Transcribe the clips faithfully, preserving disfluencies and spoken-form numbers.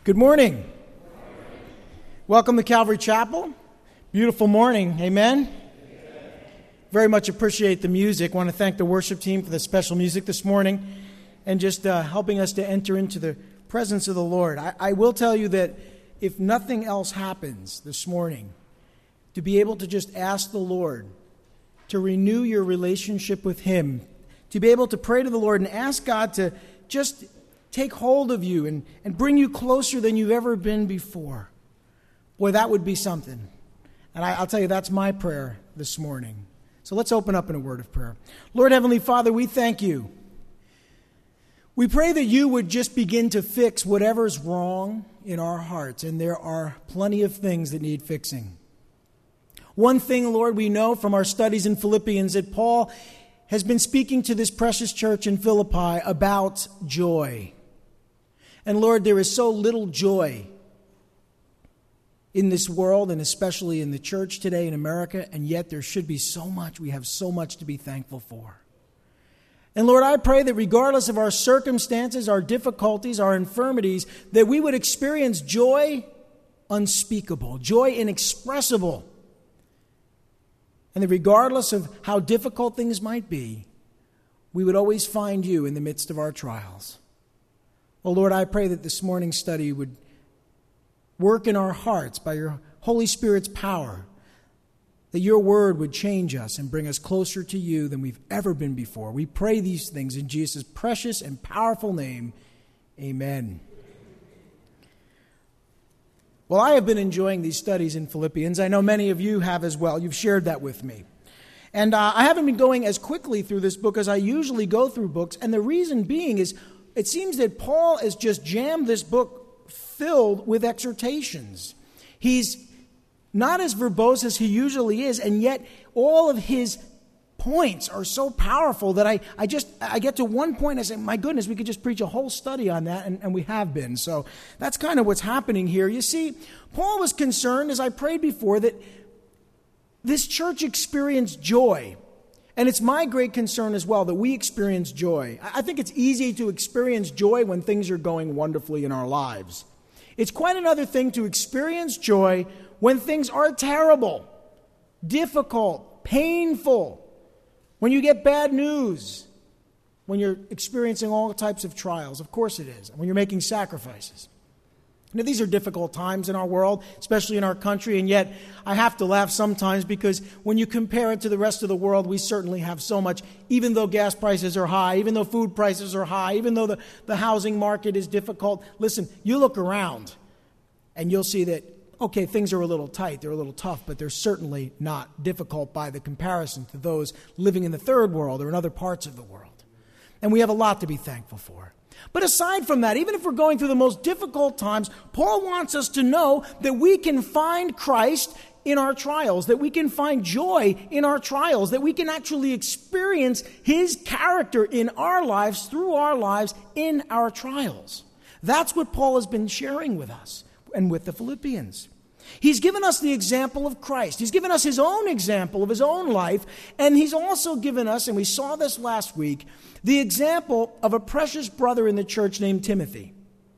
Good morning. Welcome to Calvary Chapel. Beautiful morning. Amen. Amen. Very much appreciate the music. Want to thank the worship team for the special music this morning and just uh, helping us to enter into the presence of the Lord. I, I will tell you that if nothing else happens this morning, to be able to just ask the Lord to renew your relationship with Him, to be able to pray to the Lord and ask God to just take hold of you and, and bring you closer than you've ever been before. Boy, that would be something. And I, I'll tell you, that's my prayer this morning. So let's open up in a word of prayer. Lord Heavenly Father, we thank you. We pray that you would just begin to fix whatever's wrong in our hearts. And there are plenty of things that need fixing. One thing, Lord, we know from our studies in Philippians that Paul has been speaking to this precious church in Philippi about joy. And Lord, there is so little joy in this world, and especially in the church today in America, and yet there should be so much. We have so much to be thankful for. And Lord, I pray that regardless of our circumstances, our difficulties, our infirmities, that we would experience joy unspeakable, joy inexpressible. And that regardless of how difficult things might be, we would always find you in the midst of our trials. Oh Lord, I pray that this morning's study would work in our hearts by your Holy Spirit's power, that your word would change us and bring us closer to you than we've ever been before. We pray these things in Jesus' precious and powerful name. Amen. Well, I have been enjoying these studies in Philippians. I know many of you have as well. You've shared that with me. And uh, I haven't been going as quickly through this book as I usually go through books. And the reason being is it seems that Paul has just jammed this book filled with exhortations. He's not as verbose as he usually is, and yet all of his points are so powerful that I, I just I get to one point and I say, my goodness, we could just preach a whole study on that, and, and we have been. So that's kind of what's happening here. You see, Paul was concerned, as I prayed before, that this church experienced joy. And it's my great concern as well that we experience joy. I think it's easy to experience joy when things are going wonderfully in our lives. It's quite another thing to experience joy when things are terrible, difficult, painful, when you get bad news, when you're experiencing all types of trials. Of course it is. When you're making sacrifices. Now, these are difficult times in our world, especially in our country, and yet I have to laugh sometimes because when you compare it to the rest of the world, we certainly have so much, even though gas prices are high, even though food prices are high, even though the, the housing market is difficult. Listen, you look around and you'll see that, okay, things are a little tight, they're a little tough, but they're certainly not difficult by the comparison to those living in the third world or in other parts of the world. And we have a lot to be thankful for. But aside from that, even if we're going through the most difficult times, Paul wants us to know that we can find Christ in our trials, that we can find joy in our trials, that we can actually experience His character in our lives, through our lives, in our trials. That's what Paul has been sharing with us and with the Philippians. He's given us the example of Christ. He's given us his own example of his own life. And he's also given us, and we saw this last week, the example of a precious brother in the church named Timothy.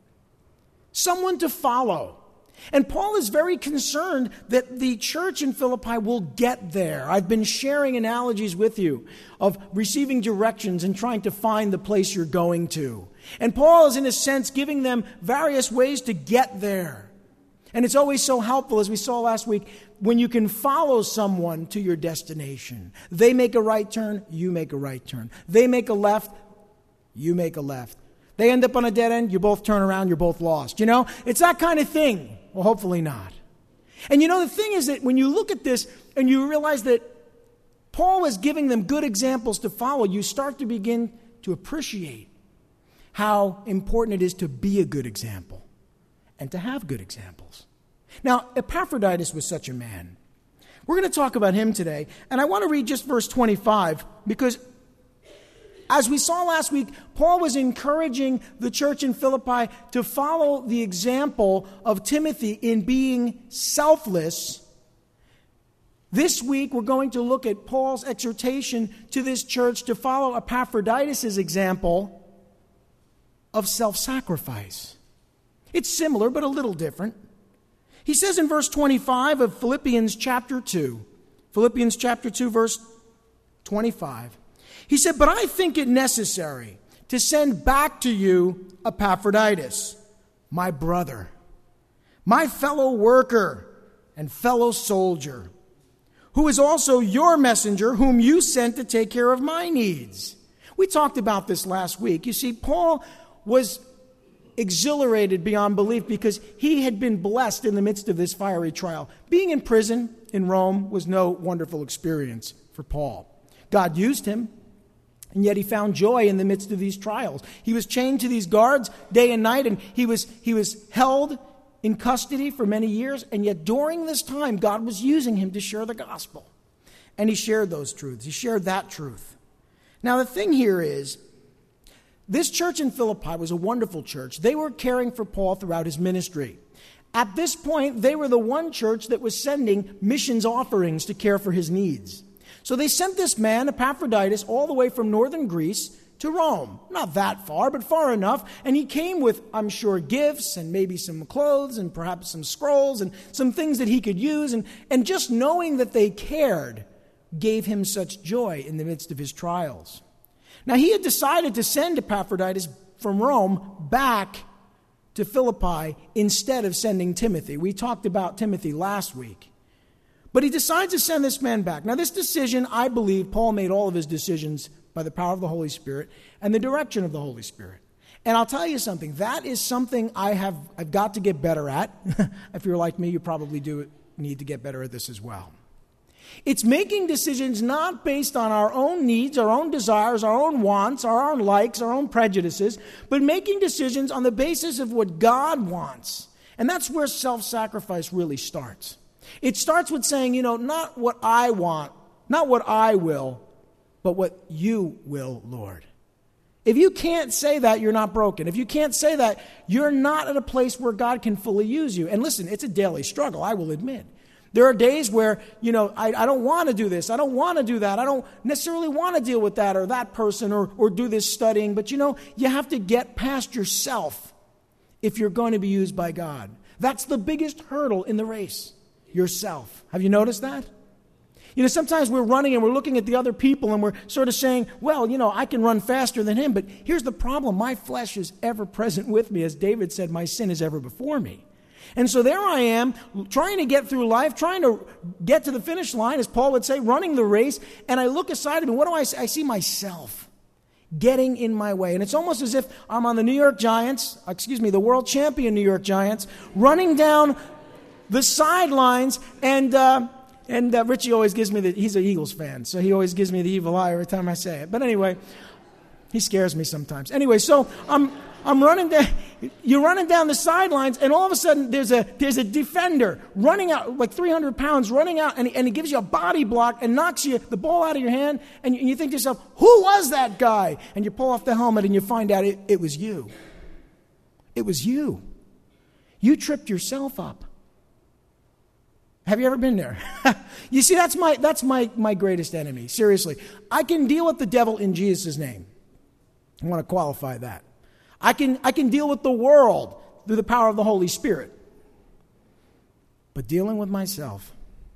Someone to follow. And Paul is very concerned that the church in Philippi will get there. I've been sharing analogies with you of receiving directions and trying to find the place you're going to. And Paul is, in a sense, giving them various ways to get there. And it's always so helpful, as we saw last week, when you can follow someone to your destination. They make a right turn, you make a right turn. They make a left, you make a left. They end up on a dead end, you both turn around, you're both lost. You know, it's that kind of thing. Well, hopefully not. And you know, the thing is that when you look at this and you realize that Paul is giving them good examples to follow, you start to begin to appreciate how important it is to be a good example and to have good examples. Now, Epaphroditus was such a man. We're going to talk about him today, and I want to read just verse twenty-five because as we saw last week, Paul was encouraging the church in Philippi to follow the example of Timothy in being selfless. This week, we're going to look at Paul's exhortation to this church to follow Epaphroditus' example of self-sacrifice. It's similar, but a little different. He says in verse twenty-five of Philippians chapter two, Philippians chapter two, verse twenty-five, he said, "But I think it necessary to send back to you Epaphroditus, my brother, my fellow worker and fellow soldier, who is also your messenger, whom you sent to take care of my needs." We talked about this last week. You see, Paul was exhilarated beyond belief because he had been blessed in the midst of this fiery trial. Being in prison in Rome was no wonderful experience for Paul. God used him, and yet he found joy in the midst of these trials. He was chained to these guards day and night, and he was, he was held in custody for many years, and yet during this time, God was using him to share the gospel. And he shared those truths. He shared that truth. Now, the thing here is, this church in Philippi was a wonderful church. They were caring for Paul throughout his ministry. At this point, they were the one church that was sending missions offerings to care for his needs. So they sent this man, Epaphroditus, all the way from northern Greece to Rome. Not that far, but far enough. And he came with, I'm sure, gifts and maybe some clothes and perhaps some scrolls and some things that he could use. And, and just knowing that they cared gave him such joy in the midst of his trials. Now, he had decided to send Epaphroditus from Rome back to Philippi instead of sending Timothy. We talked about Timothy last week. But he decides to send this man back. Now, this decision, I believe, Paul made all of his decisions by the power of the Holy Spirit and the direction of the Holy Spirit. And I'll tell you something, that is something I have, I've got to get better at. If you're like me, you probably do need to get better at this as well. It's making decisions not based on our own needs, our own desires, our own wants, our own likes, our own prejudices, but making decisions on the basis of what God wants. And that's where self-sacrifice really starts. It starts with saying, you know, not what I want, not what I will, but what you will, Lord. If you can't say that, you're not broken. If you can't say that, you're not at a place where God can fully use you. And listen, it's a daily struggle, I will admit. There are days where, you know, I, I don't want to do this. I don't want to do that. I don't necessarily want to deal with that or that person or, or do this studying. But, you know, you have to get past yourself if you're going to be used by God. That's the biggest hurdle in the race, yourself. Have you noticed that? You know, sometimes we're running and we're looking at the other people and we're sort of saying, well, you know, I can run faster than him. But here's the problem. My flesh is ever present with me. As David said, my sin is ever before me. And so there I am, trying to get through life, trying to get to the finish line, as Paul would say, running the race. And I look aside of me, what do I see? I see myself getting in my way. And it's almost as if I'm on the New York Giants, excuse me, the world champion New York Giants, running down the sidelines. And uh, and uh, Richie always gives me the, he's an Eagles fan, so he always gives me the evil eye every time I say it. But anyway, he scares me sometimes. Anyway, so I'm... I'm running down, you're running down the sidelines, and all of a sudden there's a there's a defender running out, like three hundred pounds, running out, and he, and he gives you a body block and knocks you the ball out of your hand, and you, and you think to yourself, who was that guy? And you pull off the helmet and you find out it, it was you. It was you. You tripped yourself up. Have you ever been there? You see, that's my that's my, my greatest enemy, seriously. I can deal with the devil in Jesus' name. I want to qualify that. I can, I can deal with the world through the power of the Holy Spirit. But dealing with myself,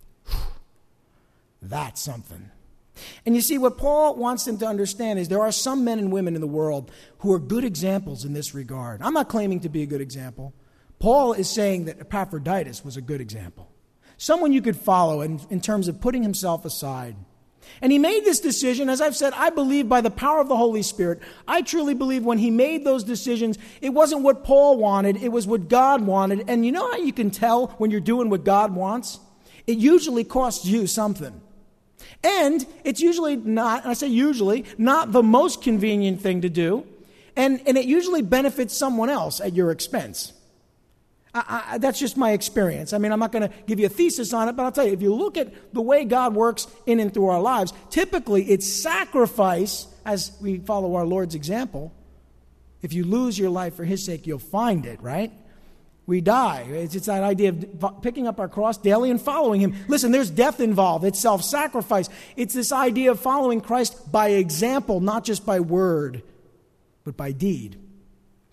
that's something. And you see, what Paul wants them to understand is there are some men and women in the world who are good examples in this regard. I'm not claiming to be a good example. Paul is saying that Epaphroditus was a good example. Someone you could follow in, in terms of putting himself aside. And he made this decision, as I've said, I believe by the power of the Holy Spirit. I truly believe when he made those decisions, it wasn't what Paul wanted, it was what God wanted. And you know how you can tell when you're doing what God wants? It usually costs you something. And it's usually not, and I say usually, not the most convenient thing to do. And, and it usually benefits someone else at your expense. I, I, that's just my experience. I mean, I'm not going to give you a thesis on it, but I'll tell you, if you look at the way God works in and through our lives, typically it's sacrifice, as we follow our Lord's example. If you lose your life for his sake, you'll find it, right? We die. It's, it's that idea of picking up our cross daily and following him. Listen, there's death involved. It's self-sacrifice. It's this idea of following Christ by example, not just by word, but by deed.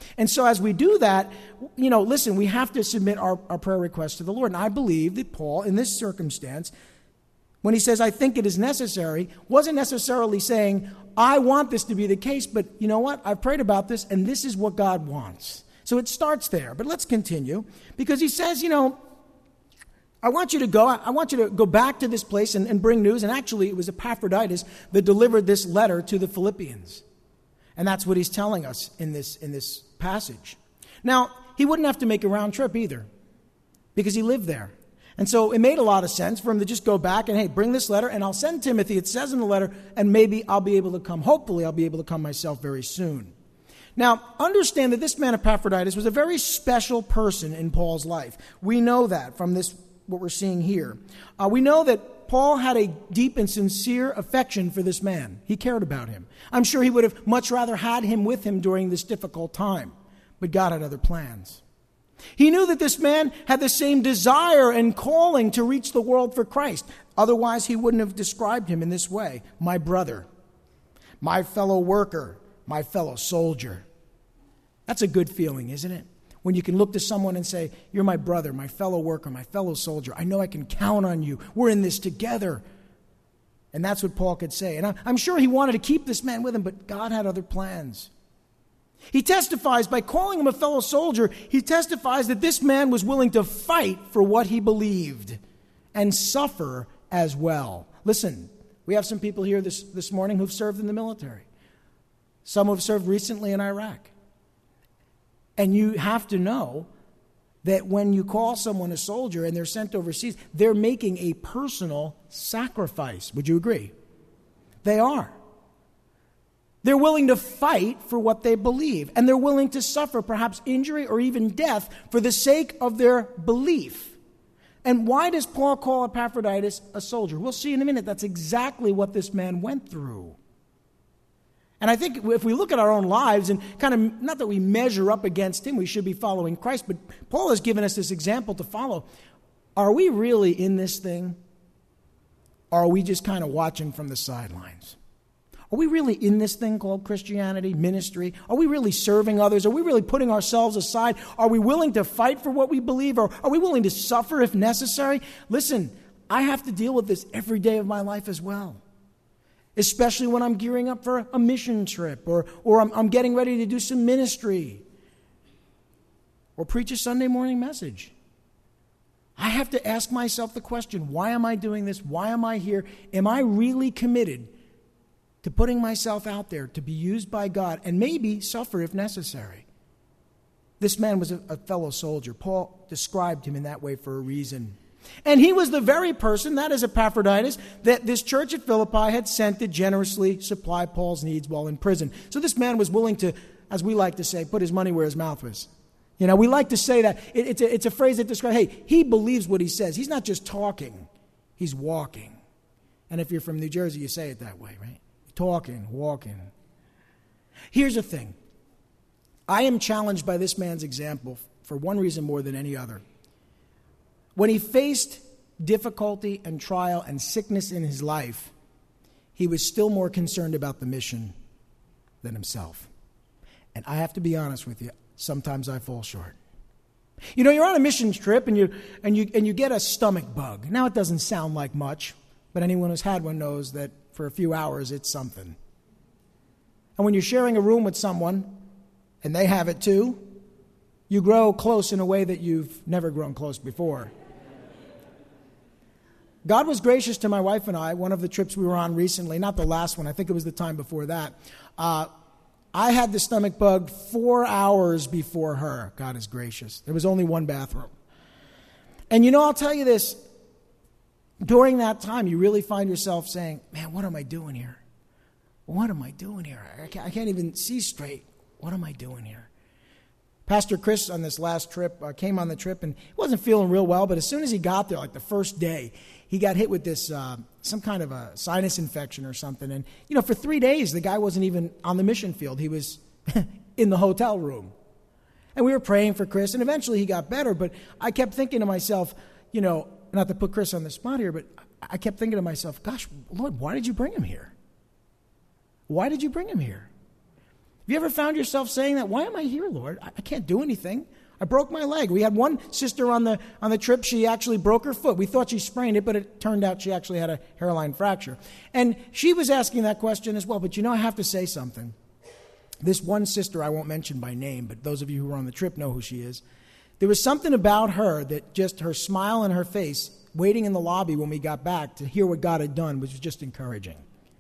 And so as we do that, you know, listen, we have to submit our, our prayer requests to the Lord. And I believe that Paul, in this circumstance, when he says, I think it is necessary, wasn't necessarily saying, I want this to be the case, but you know what? I've prayed about this, and this is what God wants. So it starts there. But let's continue, because he says, you know, I want you to go, I want you to go back to this place and, and bring news. And actually, it was Epaphroditus that delivered this letter to the Philippians. And that's what he's telling us in this, in this passage. Now, he wouldn't have to make a round trip either, because he lived there. And so it made a lot of sense for him to just go back and, hey, bring this letter, and I'll send Timothy. It says in the letter, and maybe I'll be able to come. Hopefully, I'll be able to come myself very soon. Now, understand that this man Epaphroditus was a very special person in Paul's life. We know that from this, what we're seeing here. Uh, we know that Paul had a deep and sincere affection for this man. He cared about him. I'm sure he would have much rather had him with him during this difficult time, but God had other plans. He knew that this man had the same desire and calling to reach the world for Christ. Otherwise, he wouldn't have described him in this way. My brother, my fellow worker, my fellow soldier. That's a good feeling, isn't it? When you can look to someone and say, you're my brother, my fellow worker, my fellow soldier. I know I can count on you. We're in this together. And that's what Paul could say. And I'm sure he wanted to keep this man with him, but God had other plans. He testifies by calling him a fellow soldier. He testifies that this man was willing to fight for what he believed and suffer as well. Listen, we have some people here this, this morning who've served in the military. Some have served recently in Iraq. And you have to know that when you call someone a soldier and they're sent overseas, they're making a personal sacrifice. Would you agree? They are. They're willing to fight for what they believe, and they're willing to suffer perhaps injury or even death for the sake of their belief. And why does Paul call Epaphroditus a soldier? We'll see in a minute. That's exactly what this man went through. And I think if we look at our own lives and kind of, not that we measure up against him, we should be following Christ, but Paul has given us this example to follow. Are we really in this thing? Or are we just kind of watching from the sidelines? Are we really in this thing called Christianity, ministry? Are we really serving others? Are we really putting ourselves aside? Are we willing to fight for what we believe? Or are we willing to suffer if necessary? Listen, I have to deal with this every day of my life as well. Especially when I'm gearing up for a mission trip, or, or I'm, I'm getting ready to do some ministry, or preach a Sunday morning message. I have to ask myself the question, why am I doing this? Why am I here? Am I really committed to putting myself out there to be used by God and maybe suffer if necessary? This man was a, a fellow soldier. Paul described him in that way for a reason. And he was the very person, that is Epaphroditus, that this church at Philippi had sent to generously supply Paul's needs while in prison. So this man was willing to, as we like to say, put his money where his mouth was. You know, we like to say that. It, it's, a, it's a phrase that describes, hey, he believes what he says. He's not just talking, he's walking. And if you're from New Jersey, you say it that way, right? Talking, walking. Here's the thing. I am challenged by this man's example for one reason more than any other. When he faced difficulty and trial and sickness in his life, he was still more concerned about the mission than himself. And I have to be honest with you, sometimes I fall short. You know, you're on a mission trip and you and you and you get a stomach bug. Now it doesn't sound like much, but anyone who's had one knows that for a few hours it's something. And when you're sharing a room with someone and they have it too, you grow close in a way that you've never grown close before. God was gracious to my wife and I, one of the trips we were on recently, not the last one, I think it was the time before that. Uh, I had the stomach bug four hours before her. God is gracious. There was only one bathroom. And you know, I'll tell you this, during that time, you really find yourself saying, man, what am I doing here? What am I doing here? I can't, I can't even see straight. What am I doing here? Pastor Chris on this last trip uh, came on the trip and he wasn't feeling real well, but as soon as he got there, like the first day, he got hit with this, uh, some kind of a sinus infection or something. And, you know, for three days, the guy wasn't even on the mission field. He was in the hotel room. And we were praying for Chris, and eventually he got better. But I kept thinking to myself, you know, not to put Chris on the spot here, but I kept thinking to myself, gosh, Lord, why did you bring him here? Why did you bring him here? you ever found yourself saying that? Why am I here, Lord? I can't do anything. I broke my leg. We had one sister on the on the trip. She actually broke her foot. We thought she sprained it, but it turned out she actually had a hairline fracture. And she was asking that question as well. But you know, I have to say something. This one sister, I won't mention by name, but those of you who were on the trip know who she is. There was something about her that just her smile on her face, waiting in the lobby when we got back to hear what God had done, was just encouraging.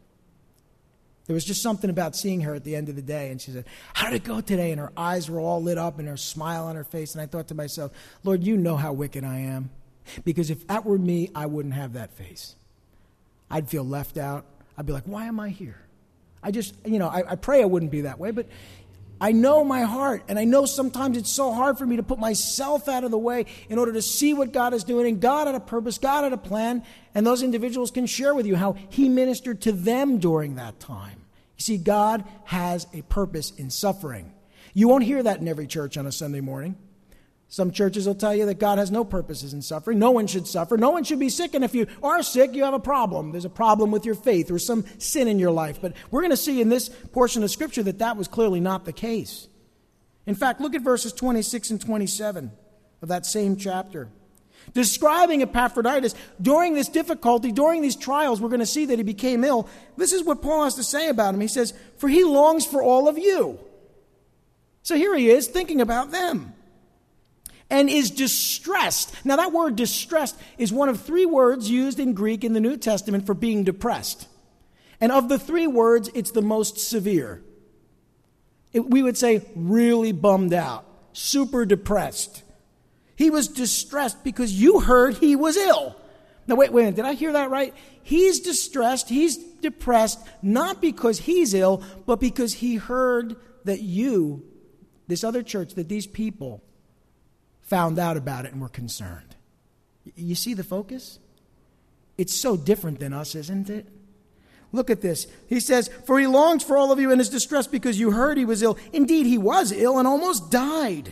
There was just something about seeing her at the end of the day. And she said, how did it go today? And her eyes were all lit up and her smile on her face. And I thought to myself, Lord, you know how wicked I am. Because if that were me, I wouldn't have that face. I'd feel left out. I'd be like, why am I here? I just, you know, I, I pray I wouldn't be that way. But I know my heart. And I know sometimes it's so hard for me to put myself out of the way in order to see what God is doing. And God had a purpose. God had a plan. And those individuals can share with you how he ministered to them during that time. You see, God has a purpose in suffering. You won't hear that in every church on a Sunday morning. Some churches will tell you that God has no purposes in suffering. No one should suffer. No one should be sick. And if you are sick, you have a problem. There's a problem with your faith or some sin in your life. But we're going to see in this portion of Scripture that that was clearly not the case. In fact, look at verses twenty-six and twenty-seven of that same chapter. Describing Epaphroditus, during this difficulty, during these trials, we're going to see that he became ill. This is what Paul has to say about him. He says, for he longs for all of you. So here he is thinking about them. And is distressed. Now that word distressed is one of three words used in Greek in the New Testament for being depressed. And of the three words, it's the most severe. It, we would say really bummed out, super depressed. He was distressed because you heard he was ill. Now, wait, wait, did I hear that right? He's distressed, he's depressed, not because he's ill, but because he heard that you, this other church, that these people found out about it and were concerned. You see the focus? It's so different than us, isn't it? Look at this. He says, for he longs for all of you and is distressed because you heard he was ill. Indeed, he was ill and almost died.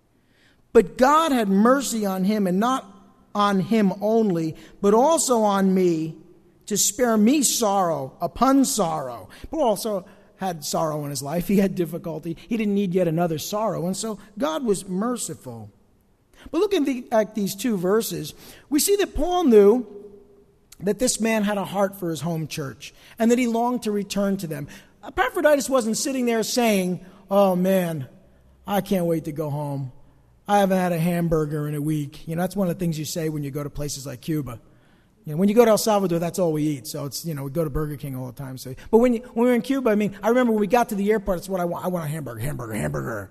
But God had mercy on him, and not on him only, but also on me, to spare me sorrow upon sorrow. But also had sorrow in his life. He had difficulty. He didn't need yet another sorrow. And so God was merciful. But look at, the, at these two verses. We see that Paul knew that this man had a heart for his home church and that he longed to return to them. Epaphroditus wasn't sitting there saying, oh man, I can't wait to go home. I haven't had a hamburger in a week. You know, that's one of the things you say when you go to places like Cuba. You know, when you go to El Salvador, that's all we eat. So it's, you know, we go to Burger King all the time. So, but when, you, when we were in Cuba, I mean, I remember when we got to the airport, it's what I want. I want a hamburger, hamburger, hamburger.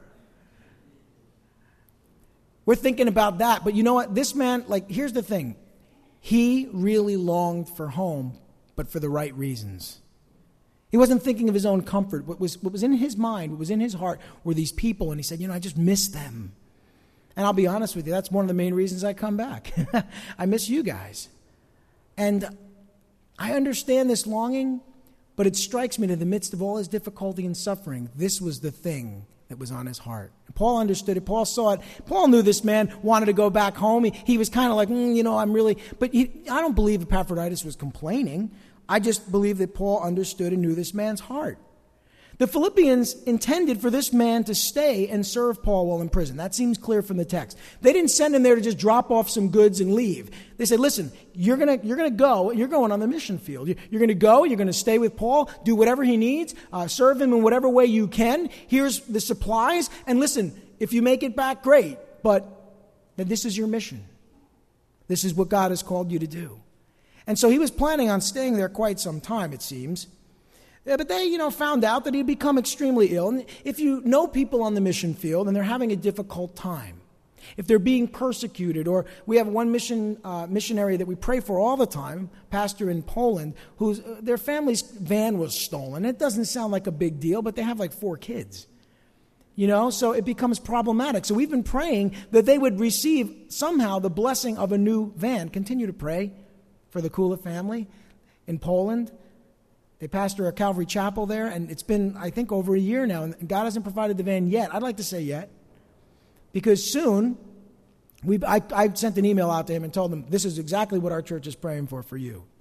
We're thinking about that. But you know what? This man, like, here's the thing. He really longed for home, but for the right reasons. He wasn't thinking of his own comfort. What was, what was in his mind, what was in his heart were these people. And he said, you know, I just miss them. And I'll be honest with you, that's one of the main reasons I come back. I miss you guys. And I understand this longing, but it strikes me that in the midst of all his difficulty and suffering, this was the thing that was on his heart. Paul understood it. Paul saw it. Paul knew this man wanted to go back home. He, he was kind of like, mm, you know, I'm really... But he, I don't believe Epaphroditus was complaining. I just believe that Paul understood and knew this man's heart. The Philippians intended for this man to stay and serve Paul while in prison. That seems clear from the text. They didn't send him there to just drop off some goods and leave. They said, listen, you're going to you're gonna go. You're going on the mission field. You're going to go. You're going to stay with Paul, do whatever he needs, uh, serve him in whatever way you can. Here's the supplies. And listen, if you make it back, great. But then this is your mission. This is what God has called you to do. And so he was planning on staying there quite some time, it seems. Yeah, but they, you know, found out that he'd become extremely ill. And if you know people on the mission field and they're having a difficult time, if they're being persecuted, or we have one mission uh, missionary that we pray for all the time, pastor in Poland, whose uh, their family's van was stolen. It doesn't sound like a big deal, but they have like four kids. You know, so it becomes problematic. So we've been praying that they would receive somehow the blessing of a new van. Continue to pray for the Kula family in Poland. They pastor a Calvary Chapel there, and it's been, I think, over a year now, and God hasn't provided the van yet. I'd like to say yet, because soon, we I, I sent an email out to him and told him, this is exactly what our church is praying for for you.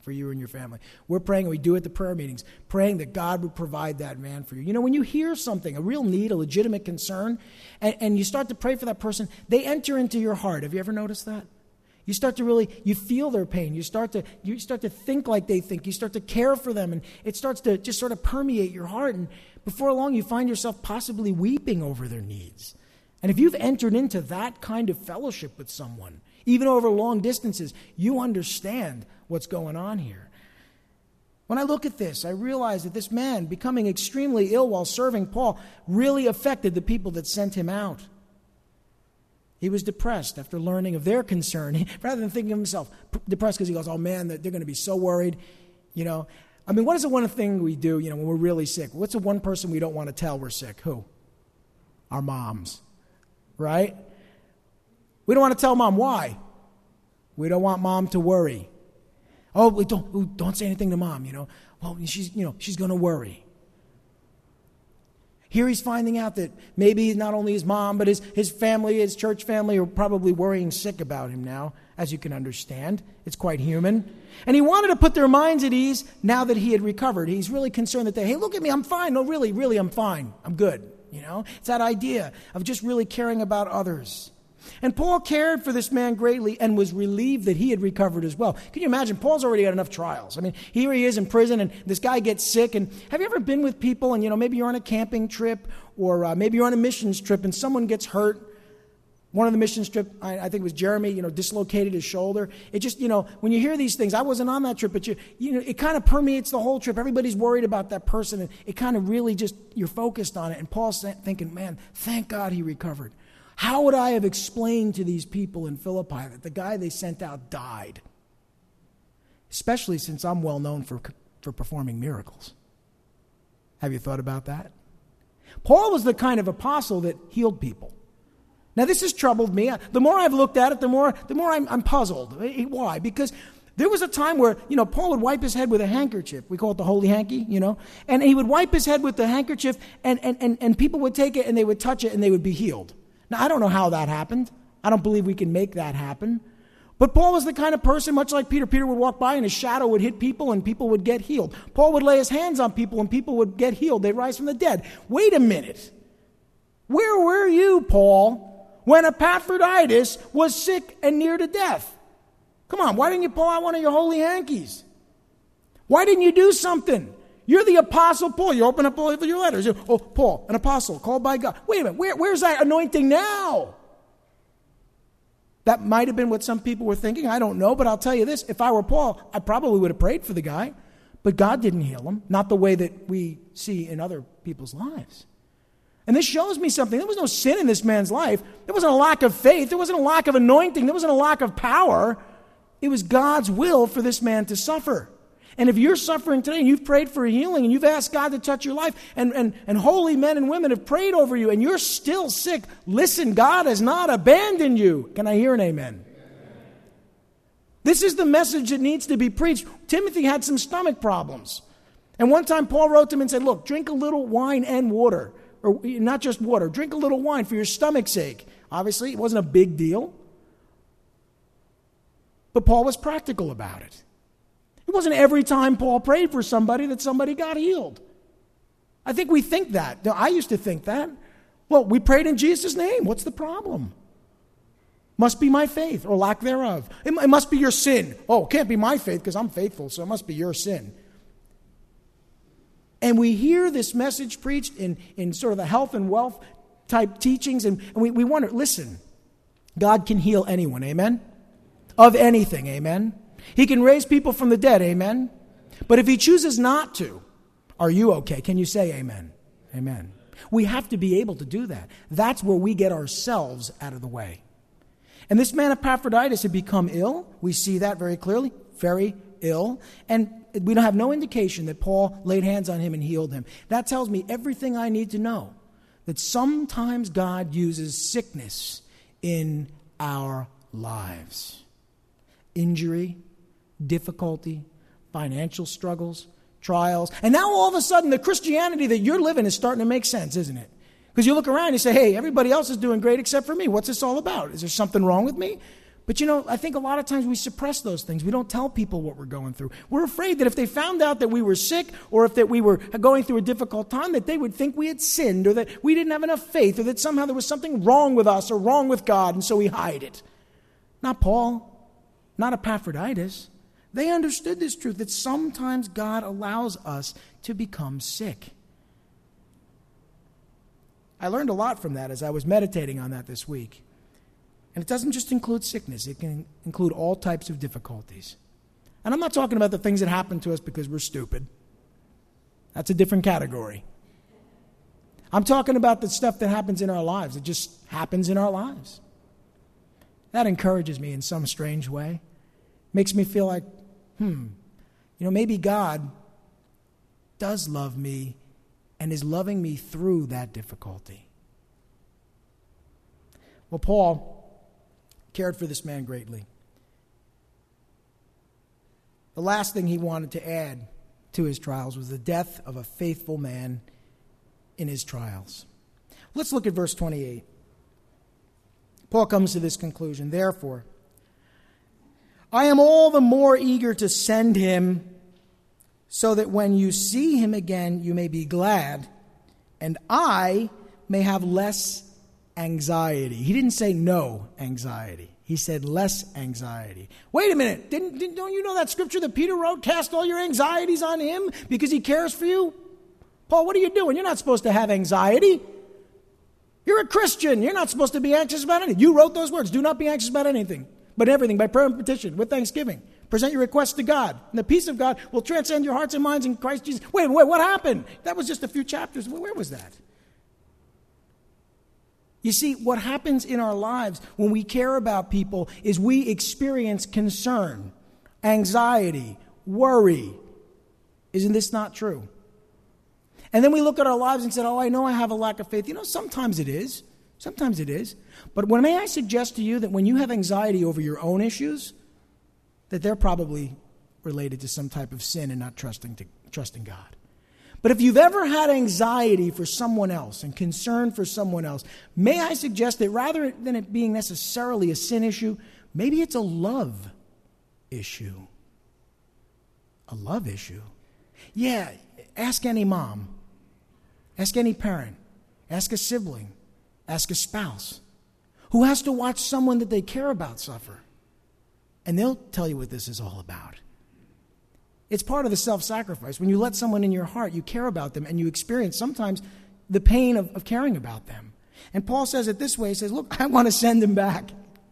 for you and your family. We're praying, and we do it at the prayer meetings, praying that God would provide that man for you. You know, when you hear something, a real need, a legitimate concern, and, and you start to pray for that person, they enter into your heart. Have you ever noticed that? You start to really, you feel their pain. You start to, you start to think like they think. You start to care for them, and it starts to just sort of permeate your heart. And before long, you find yourself possibly weeping over their needs. And if you've entered into that kind of fellowship with someone, even over long distances, you understand what's going on here. When I look at this, I realize that this man becoming extremely ill while serving Paul really affected the people that sent him out. He was depressed after learning of their concern, rather than thinking of himself, depressed because he goes, oh man, they're going to be so worried. You know, I mean, what is the one thing we do, you know, when we're really sick? What's the one person we don't want to tell we're sick? Who? Our moms, right? We don't want to tell mom. Why? We don't want mom to worry. Oh, we don't, don't say anything to mom, you know. Well, she's, you know, she's going to worry. Here he's finding out that maybe not only his mom, but his, his family, his church family are probably worrying sick about him now, as you can understand. It's quite human. And he wanted to put their minds at ease now that he had recovered. He's really concerned that they, hey, look at me, I'm fine. No, really, really, I'm fine. I'm good. You know, it's that idea of just really caring about others. And Paul cared for this man greatly and was relieved that he had recovered as well. Can you imagine? Paul's already got enough trials. I mean, here he is in prison, and this guy gets sick. And have you ever been with people, and, you know, maybe you're on a camping trip, or uh, maybe you're on a missions trip, and someone gets hurt? One of the missions trip, I, I think it was Jeremy, you know, dislocated his shoulder. It just, you know, when you hear these things, I wasn't on that trip, but you, you know, it kind of permeates the whole trip. Everybody's worried about that person, and it kind of really just, you're focused on it. And Paul's thinking, man, thank God he recovered. How would I have explained to these people in Philippi that the guy they sent out died? Especially since I'm well known for, for performing miracles. Have you thought about that? Paul was the kind of apostle that healed people. Now, this has troubled me. The more I've looked at it, the more, the more I'm, I'm puzzled. Why? Because there was a time where, you know, Paul would wipe his head with a handkerchief. We call it the holy hanky, you know. And he would wipe his head with the handkerchief, and, and, and, and people would take it and they would touch it and they would be healed. Now, I don't know how that happened. I don't believe we can make that happen. But Paul was the kind of person, much like Peter. Peter would walk by and his shadow would hit people and people would get healed. Paul would lay his hands on people and people would get healed. They'd rise from the dead. Wait a minute. Where were you, Paul, when Epaphroditus was sick and near to death? Come on, why didn't you pull out one of your holy hankies? Why didn't you do something? You're the apostle Paul. You open up all of your letters. You, oh, Paul, an apostle called by God. Wait a minute. Where, where's that anointing now? That might have been what some people were thinking. I don't know, but I'll tell you this. If I were Paul, I probably would have prayed for the guy. But God didn't heal him. Not the way that we see in other people's lives. And this shows me something. There was no sin in this man's life. There wasn't a lack of faith. There wasn't a lack of anointing. There wasn't a lack of power. It was God's will for this man to suffer. And if you're suffering today and you've prayed for a healing and you've asked God to touch your life, and, and, and holy men and women have prayed over you and you're still sick, listen, God has not abandoned you. Can I hear an amen? Amen. This is the message that needs to be preached. Timothy had some stomach problems. And one time Paul wrote to him and said, look, drink a little wine and water. Or not just water, drink a little wine for your stomach's sake. Obviously, it wasn't a big deal. But Paul was practical about it. It wasn't every time Paul prayed for somebody that somebody got healed. I think we think that. I used to think that. Well, we prayed in Jesus' name. What's the problem? Must be my faith or lack thereof. It, it must be your sin. Oh, it can't be my faith because I'm faithful, so it must be your sin. And we hear this message preached in, in sort of the health and wealth type teachings, and, and we, we wonder, listen, God can heal anyone, amen? Of anything, amen? He can raise people from the dead, amen? But if he chooses not to, are you okay? Can you say amen? Amen. We have to be able to do that. That's where we get ourselves out of the way. And this man Epaphroditus had become ill. We see that very clearly. Very ill. And we don't have no indication that Paul laid hands on him and healed him. That tells me everything I need to know. That sometimes God uses sickness in our lives. Injury, difficulty, financial struggles, trials. And now all of a sudden the Christianity that you're living is starting to make sense, isn't it? Because you look around and you say, hey, everybody else is doing great except for me. What's this all about? Is there something wrong with me? But you know, I think a lot of times we suppress those things. We don't tell people what we're going through. We're afraid that if they found out that we were sick or if that we were going through a difficult time, that they would think we had sinned or that we didn't have enough faith or that somehow there was something wrong with us or wrong with God, and so we hide it. Not Paul, not Epaphroditus. They understood this truth that sometimes God allows us to become sick. I learned a lot from that as I was meditating on that this week. And it doesn't just include sickness. It can include all types of difficulties. And I'm not talking about the things that happen to us because we're stupid. That's a different category. I'm talking about the stuff that happens in our lives. It just happens in our lives. That encourages me in some strange way. Makes me feel like, hmm, you know, maybe God does love me and is loving me through that difficulty. Well, Paul cared for this man greatly. The last thing he wanted to add to his trials was the death of a faithful man in his trials. Let's look at verse twenty-eight. Paul comes to this conclusion. Therefore, I am all the more eager to send him so that when you see him again, you may be glad, and I may have less anxiety. He didn't say no anxiety. He said less anxiety. Wait a minute. Didn't, didn't, don't you know that scripture that Peter wrote? Cast all your anxieties on him because he cares for you. Paul, what are you doing? You're not supposed to have anxiety. You're a Christian. You're not supposed to be anxious about anything. You wrote those words. Do not be anxious about anything, but everything by prayer and petition with thanksgiving. Present your requests to God, and the peace of God will transcend your hearts and minds in Christ Jesus. Wait, wait, what happened? That was just a few chapters. Where was that? You see, what happens in our lives when we care about people is we experience concern, anxiety, worry. Isn't this not true? And then we look at our lives and say, oh, I know I have a lack of faith. You know, sometimes it is. Sometimes it is. But when, may I suggest to you that when you have anxiety over your own issues, that they're probably related to some type of sin and not trusting to, trusting God. But if you've ever had anxiety for someone else and concern for someone else, may I suggest that rather than it being necessarily a sin issue, maybe it's a love issue. A love issue. Yeah, ask any mom. Ask any parent. Ask a sibling. Ask a spouse who has to watch someone that they care about suffer. And they'll tell you what this is all about. It's part of the self-sacrifice. When you let someone in your heart, you care about them and you experience sometimes the pain of, of caring about them. And Paul says it this way. He says, look, I want to send him back.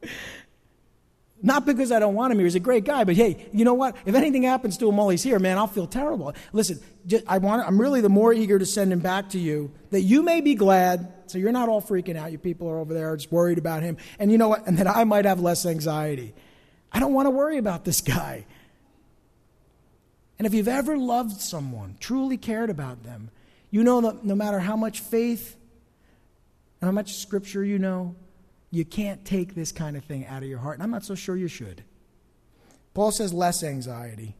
Not because I don't want him here. He's a great guy. But hey, you know what? If anything happens to him while he's here, man, I'll feel terrible. Listen, just, I want, I'm really the more eager to send him back to you that you may be glad. So you're not all freaking out. You people are over there just worried about him. And you know what? And that I might have less anxiety. I don't want to worry about this guy. And if you've ever loved someone, truly cared about them, you know that no matter how much faith and how much scripture you know, you can't take this kind of thing out of your heart. And I'm not so sure you should. Paul says less anxiety.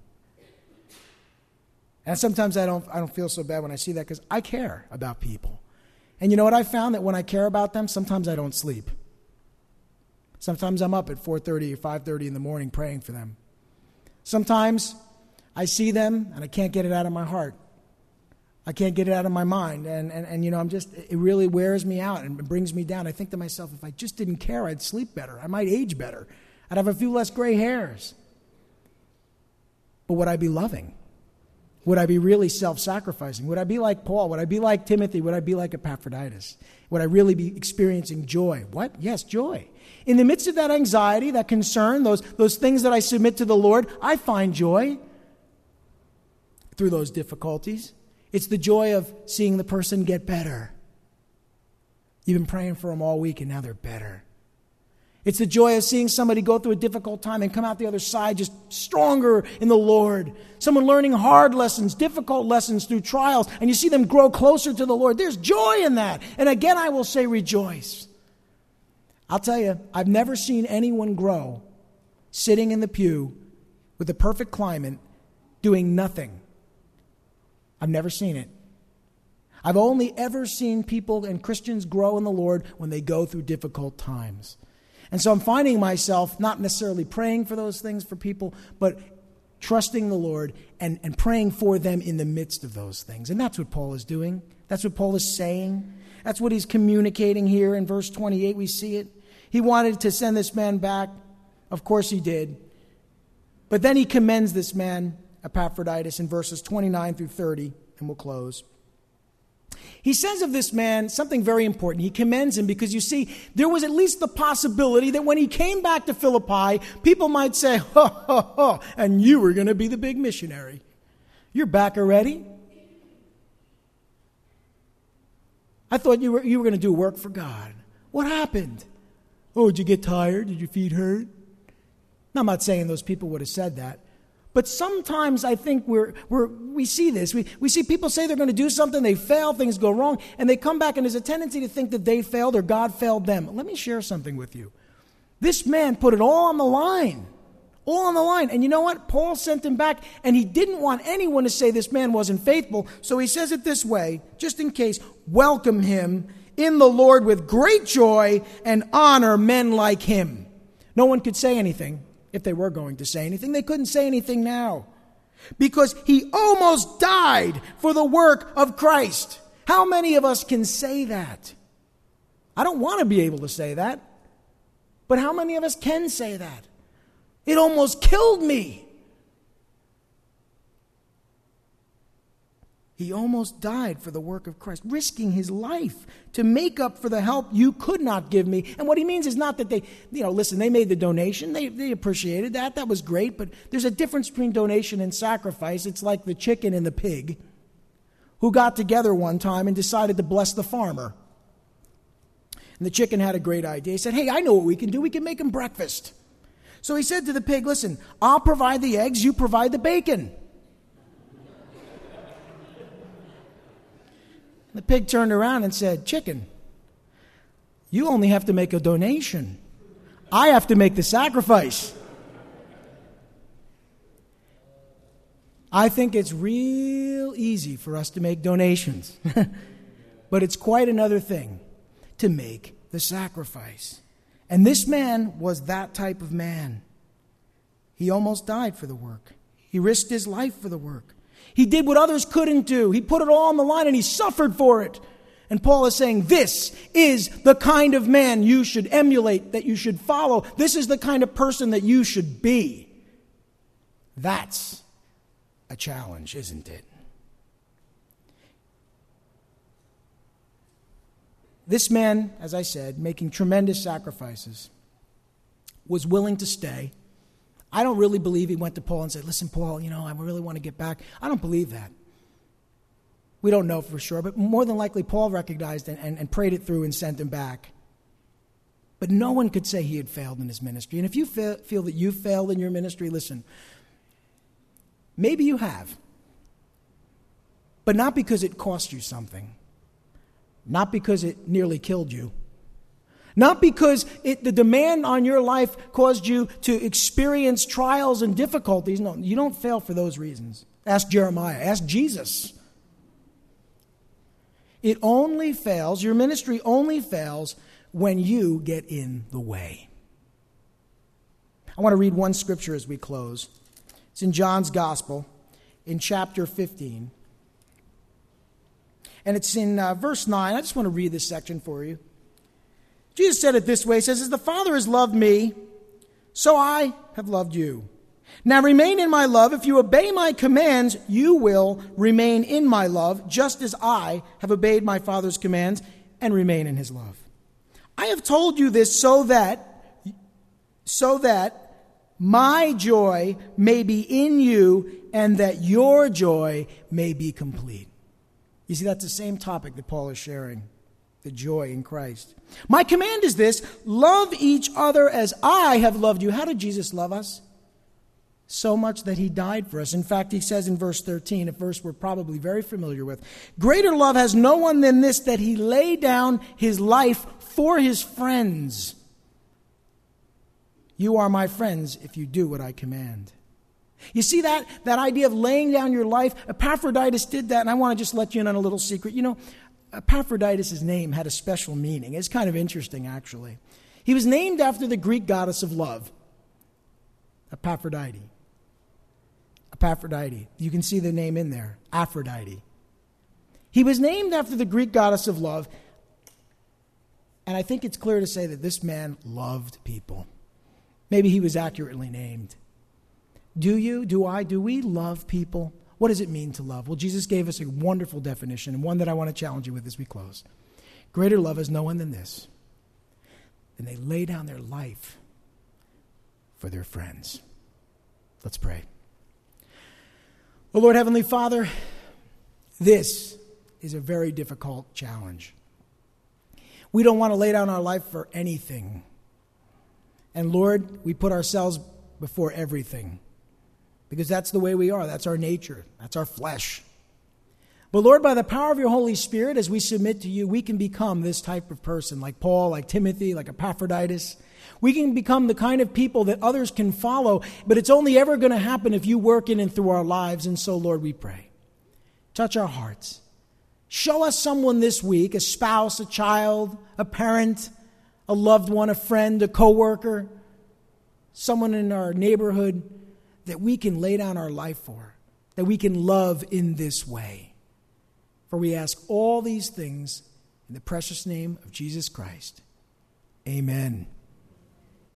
And sometimes I don't, I don't feel so bad when I see that because I care about people. And you know what I found? That when I care about them, sometimes I don't sleep. Sometimes I'm up at four thirty or five thirty in the morning praying for them. Sometimes I see them and I can't get it out of my heart. I can't get it out of my mind. And, and, and you know, I'm just, it really wears me out and brings me down. I think to myself, if I just didn't care, I'd sleep better. I might age better. I'd have a few less gray hairs. But would I be loving? Would I be really self-sacrificing? Would I be like Paul? Would I be like Timothy? Would I be like Epaphroditus? Would I really be experiencing joy? What? Yes, joy. In the midst of that anxiety, that concern, those, those things that I submit to the Lord, I find joy through those difficulties. It's the joy of seeing the person get better. You've been praying for them all week and now they're better. It's the joy of seeing somebody go through a difficult time and come out the other side just stronger in the Lord. Someone learning hard lessons, difficult lessons through trials, and you see them grow closer to the Lord. There's joy in that. And again, I will say rejoice. I'll tell you, I've never seen anyone grow sitting in the pew with the perfect climate doing nothing. I've never seen it. I've only ever seen people and Christians grow in the Lord when they go through difficult times. And so I'm finding myself not necessarily praying for those things for people, but trusting the Lord and, and praying for them in the midst of those things. And that's what Paul is doing. That's what Paul is saying. That's what he's communicating here in verse twenty-eight. We see it. He wanted to send this man back. Of course he did. But then he commends this man, Epaphroditus, in verses twenty-nine through thirty, and we'll close. He says of this man something very important. He commends him because, you see, there was at least the possibility that when he came back to Philippi, people might say, ha, ha, ha, and you were going to be the big missionary. You're back already? I thought you were, you were going to do work for God. What happened? Oh, did you get tired? Did your feet hurt? Now, I'm not saying those people would have said that. But sometimes I think we're, we're, we see this. We, we see people say they're going to do something, they fail, things go wrong, and they come back, and there's a tendency to think that they failed or God failed them. Let me share something with you. This man put it all on the line. All on the line. And you know what? Paul sent him back, and he didn't want anyone to say this man wasn't faithful. So he says it this way, just in case, welcome him in the Lord with great joy and honor men like him. No one could say anything. If they were going to say anything, they couldn't say anything now. Because he almost died for the work of Christ. How many of us can say that? I don't want to be able to say that. But how many of us can say that? It almost killed me. He almost died for the work of Christ, risking his life to make up for the help you could not give me. And what he means is not that they, you know, listen, they made the donation. They, they appreciated that. That was great. But there's a difference between donation and sacrifice. It's like the chicken and the pig who got together one time and decided to bless the farmer. And the chicken had a great idea. He said, hey, I know what we can do. We can make him breakfast. So he said to the pig, listen, I'll provide the eggs. You provide the bacon. The pig turned around and said, chicken, you only have to make a donation. I have to make the sacrifice. I think it's real easy for us to make donations. But it's quite another thing to make the sacrifice. And this man was that type of man. He almost died for the work. He risked his life for the work. He did what others couldn't do. He put it all on the line and he suffered for it. And Paul is saying this is the kind of man you should emulate, that you should follow. This is the kind of person that you should be. That's a challenge, isn't it? This man, as I said, making tremendous sacrifices, was willing to stay. I don't really believe he went to Paul and said, listen, Paul, you know, I really want to get back. I don't believe that. We don't know for sure, but more than likely Paul recognized and, and, and prayed it through and sent him back. But no one could say he had failed in his ministry. And if you fe- feel that you failed in your ministry, listen, maybe you have. But not because it cost you something. Not because it nearly killed you. Not because it, the demand on your life caused you to experience trials and difficulties. No, you don't fail for those reasons. Ask Jeremiah. Ask Jesus. It only fails, your ministry only fails when you get in the way. I want to read one scripture as we close. It's in John's Gospel, in chapter fifteen. And it's in uh, verse nine. I just want to read this section for you. Jesus said it this way. He says, as the Father has loved me, so I have loved you. Now remain in my love. If you obey my commands, you will remain in my love, just as I have obeyed my Father's commands and remain in his love. I have told you this so that, so that my joy may be in you and that your joy may be complete. You see, that's the same topic that Paul is sharing. The joy in Christ. My command is this, love each other as I have loved you. How did Jesus love us? So much that he died for us. In fact, he says in verse thirteen, a verse we're probably very familiar with, greater love has no one than this, that he lay down his life for his friends. You are my friends if you do what I command. You see that, that idea of laying down your life? Epaphroditus did that, and I want to just let you in on a little secret. You know, Epaphroditus' name had a special meaning. It's kind of interesting, actually. He was named after the Greek goddess of love, Aphrodite. Aphrodite. You can see the name in there, Aphrodite. He was named after the Greek goddess of love, and I think it's clear to say that this man loved people. Maybe he was accurately named. Do you, do I, do we love people? What does it mean to love? Well, Jesus gave us a wonderful definition, and one that I want to challenge you with as we close. Greater love is no one than this, and they lay down their life for their friends. Let's pray. Oh, Lord Heavenly Father, this is a very difficult challenge. We don't want to lay down our life for anything. And Lord, we put ourselves before everything because that's the way we are. That's our nature. That's our flesh. But Lord, by the power of your Holy Spirit, as we submit to you, we can become this type of person, like Paul, like Timothy, like Epaphroditus. We can become the kind of people that others can follow, but it's only ever going to happen if you work in and through our lives. And so, Lord, we pray. Touch our hearts. Show us someone this week, a spouse, a child, a parent, a loved one, a friend, a coworker, someone in our neighborhood that we can lay down our life for, that we can love in this way. For we ask all these things in the precious name of Jesus Christ. Amen.